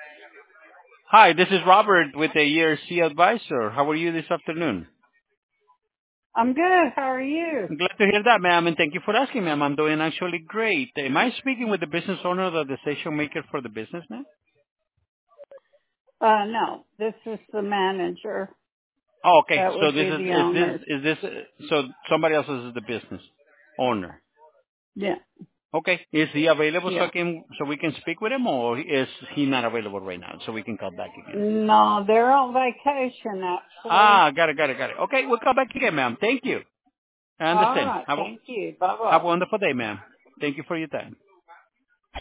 Hi, this is Robert with the ERC Advisor. How are you this afternoon? I'm good. How are you? I'm glad to hear that, ma'am, and thank you for asking, ma'am. I'm doing actually great. Am I speaking with the business owner or the decision maker for the business, ma'am? No, this is the manager. Oh, okay. That So would this be the owner. is this so somebody else is the business owner. Yeah, Okay. Is he available yeah. so we can speak with him, or is he not available right now so we can call back again? No, they're on vacation actually. Ah, got it. Okay, we'll call back again, ma'am. Thank you. I All understand. right. Thank you. Bye Have bye. a wonderful day, ma'am. Thank you for your time.